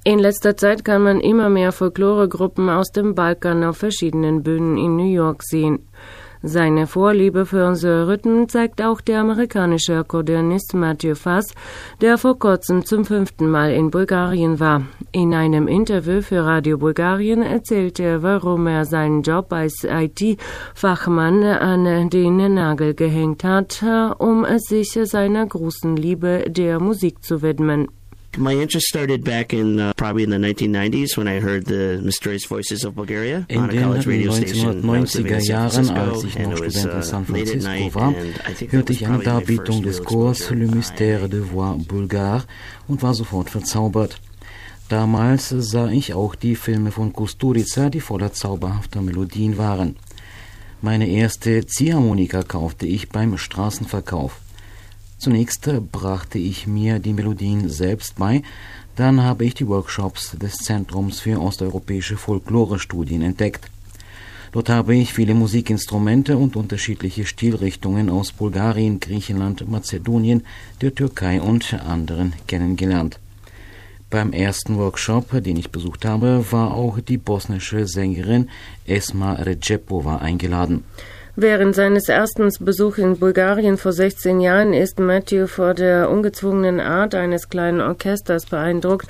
In letzter Zeit kann man immer mehr Folkloregruppen aus dem Balkan auf verschiedenen Bühnen in New York sehen. Seine Vorliebe für unsere Rhythmen zeigt auch der amerikanische Akkordeonist Matthew Fass, der vor kurzem zum 5. Mal in Bulgarien war. In einem Interview für Radio Bulgarien erzählte er, warum er seinen Job als IT-Fachmann an den Nagel gehängt hat, um sich seiner großen Liebe der Musik zu widmen. My interest started back in probably in the 1990s when I heard the mysterious voices of Bulgaria on a college radio station. In den 1990er Jahren, als ich noch Student in San Francisco war, hörte ich eine Darbietung des Chors Le Mystère de Voix Bulgare und war sofort verzaubert. Damals sah ich auch die Filme von Kusturica, die voller zauberhafter Melodien waren. Meine erste Ziehharmonika kaufte ich beim Straßenverkauf. Zunächst brachte ich mir die Melodien selbst bei, dann habe ich die Workshops des Zentrums für osteuropäische Folklore-Studien entdeckt. Dort habe ich viele Musikinstrumente und unterschiedliche Stilrichtungen aus Bulgarien, Griechenland, Mazedonien, der Türkei und anderen kennengelernt. Beim ersten Workshop, den ich besucht habe, war auch die bosnische Sängerin Esma Recepova eingeladen. Während seines ersten Besuchs in Bulgarien vor 16 Jahren ist Matthew vor der ungezwungenen Art eines kleinen Orchesters beeindruckt,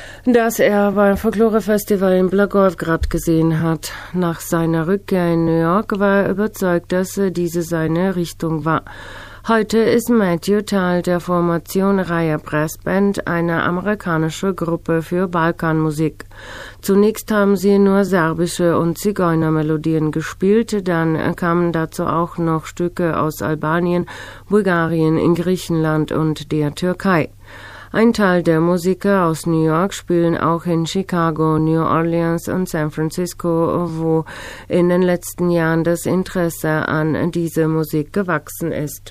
das er beim Folklore-Festival in Blagoewgrad gesehen hat. Nach seiner Rückkehr in New York war er überzeugt, dass diese seine Richtung war. Heute ist Matthew Teil der Formation Raya Brass Band, eine amerikanische Gruppe für Balkanmusik. Zunächst haben sie nur serbische und Zigeunermelodien gespielt, dann kamen dazu auch noch Stücke aus Albanien, Bulgarien, Griechenland und der Türkei. Ein Teil der Musiker aus New York spielen auch in Chicago, New Orleans und San Francisco, wo in den letzten Jahren das Interesse an dieser Musik gewachsen ist.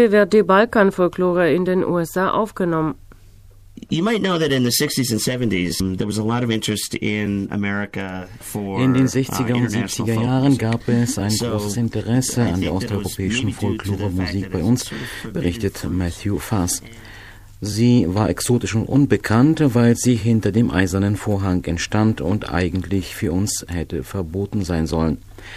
wie wird die Balkanfolklore in den USA aufgenommen? You might know that in the 60s and 70s there was a lot of interest in America for In den 60er und 70er Jahren gab es ein großes Interesse an der osteuropäischen Folklore-Musik bei uns, berichtet Matthew Fass. Sie war exotisch und unbekannt, weil sie hinter dem eisernen Vorhang entstand und eigentlich für uns hätte verboten sein sollen.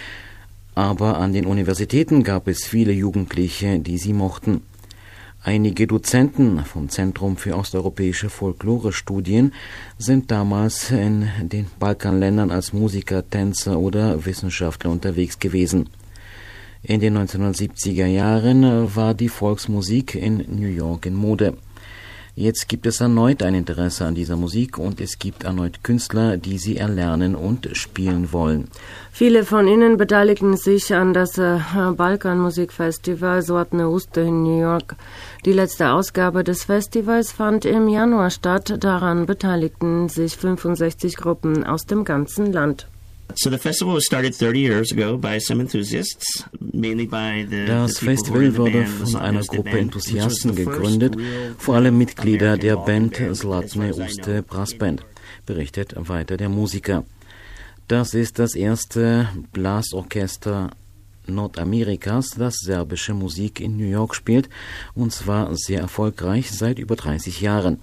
Aber an den Universitäten gab es viele Jugendliche, die sie mochten. Einige Dozenten vom Zentrum für osteuropäische Folklore-Studien sind damals in den Balkanländern als Musiker, Tänzer oder Wissenschaftler unterwegs gewesen. In den 1970er Jahren war die Volksmusik in New York in Mode. Jetzt gibt es erneut ein Interesse an dieser Musik und es gibt erneut Künstler, die sie erlernen und spielen wollen. Viele von ihnen beteiligen sich an das Balkanmusikfestival Zlatne Usta in New York. Die letzte Ausgabe des Festivals fand im Januar statt. Daran beteiligten sich 65 Gruppen aus dem ganzen Land. So the festival was started 30 years ago by some enthusiasts, mainly by Das Festival wurde von einer Gruppe Enthusiasten gegründet, vor allem Mitglieder der Band Zlatne Usta Brassband, berichtet weiter der Musiker. Das ist das erste Blasorchester Nordamerikas, das serbische Musik in New York spielt, und zwar sehr erfolgreich seit über 30 Jahren.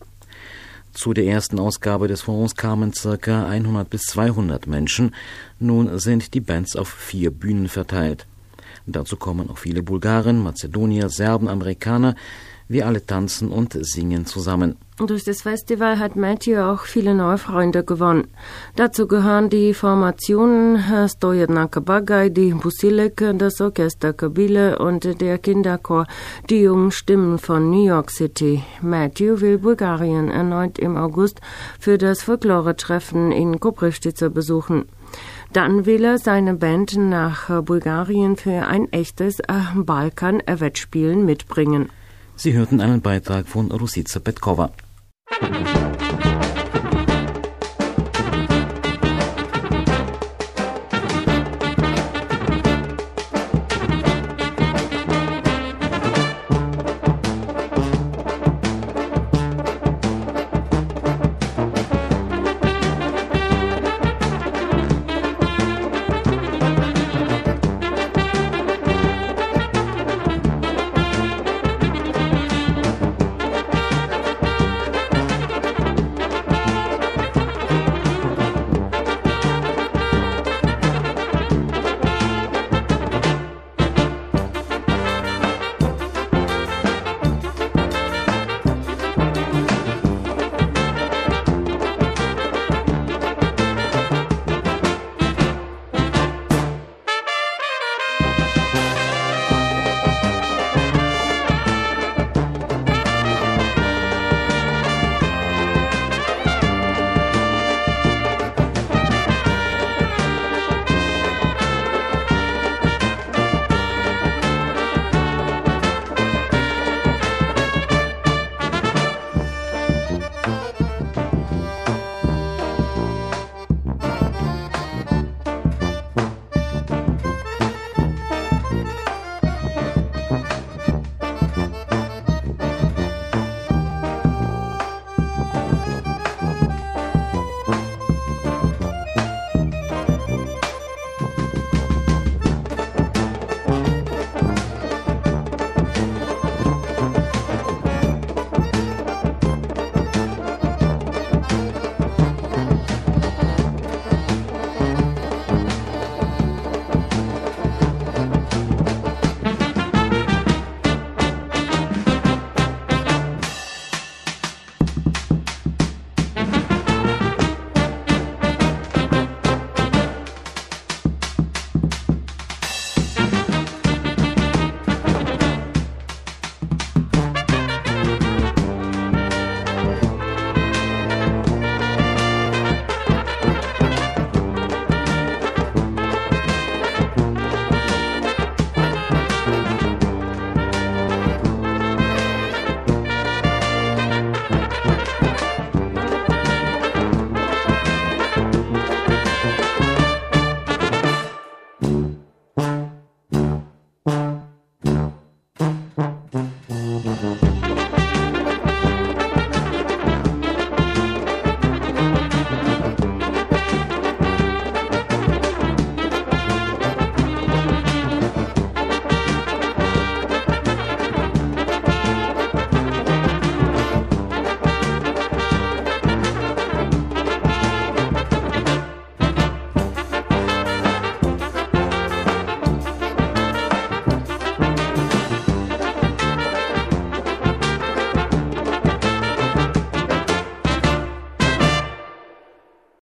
Zu der ersten Ausgabe des Forums kamen ca. 100 bis 200 Menschen. Nun sind die Bands auf 4 Bühnen verteilt. Dazu kommen auch viele Bulgaren, Mazedonier, Serben, Amerikaner. Wir alle tanzen und singen zusammen. Durch das Festival hat Matthew auch viele neue Freunde gewonnen. Dazu gehören die Formationen Stojednaka Bagaj, die Busilek, das Orchester Kabyle und der Kinderchor Die jungen Stimmen von New York City. Matthew will Bulgarien erneut im August für das Folklore-Treffen in Koprivnica besuchen. Dann will er seine Band nach Bulgarien für ein echtes Balkan-Wettspielen mitbringen. Sie hörten einen Beitrag von Rusica Petkova.